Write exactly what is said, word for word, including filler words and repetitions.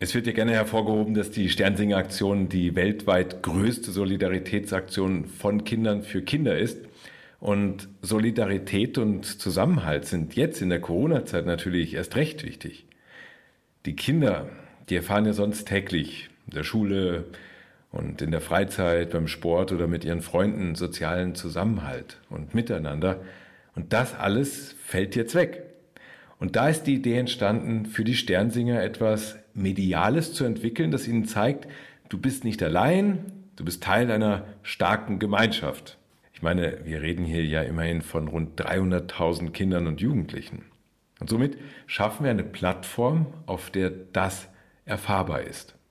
Es wird ja gerne hervorgehoben, dass die Sternsinger-Aktion die weltweit größte Solidaritätsaktion von Kindern für Kinder ist. Und Solidarität und Zusammenhalt sind jetzt in der Corona-Zeit natürlich erst recht wichtig. Die Kinder, die erfahren ja sonst täglich in der Schule und in der Freizeit, beim Sport oder mit ihren Freunden sozialen Zusammenhalt und Miteinander. Und das alles fällt jetzt weg. Und da ist die Idee entstanden, für die Sternsinger etwas Mediales zu entwickeln, das ihnen zeigt, du bist nicht allein, du bist Teil einer starken Gemeinschaft. Ich meine, wir reden hier ja immerhin von rund dreihunderttausend Kindern und Jugendlichen. Und somit schaffen wir eine Plattform, auf der das erfahrbar ist.